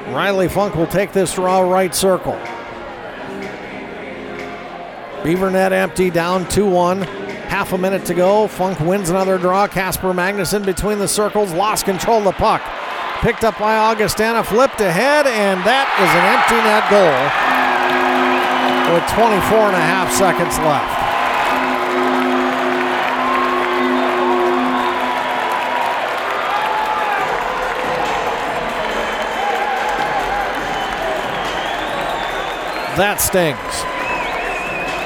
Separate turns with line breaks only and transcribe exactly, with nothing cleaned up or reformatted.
Riley Funk will take this draw right circle. Beaver net empty, down two one. Half a minute to go. Funk wins another draw. Casper Magnuson between the circles, lost control of the puck. Picked up by Augustana, flipped ahead, and that is an empty net goal with twenty-four and a half seconds left. That stings.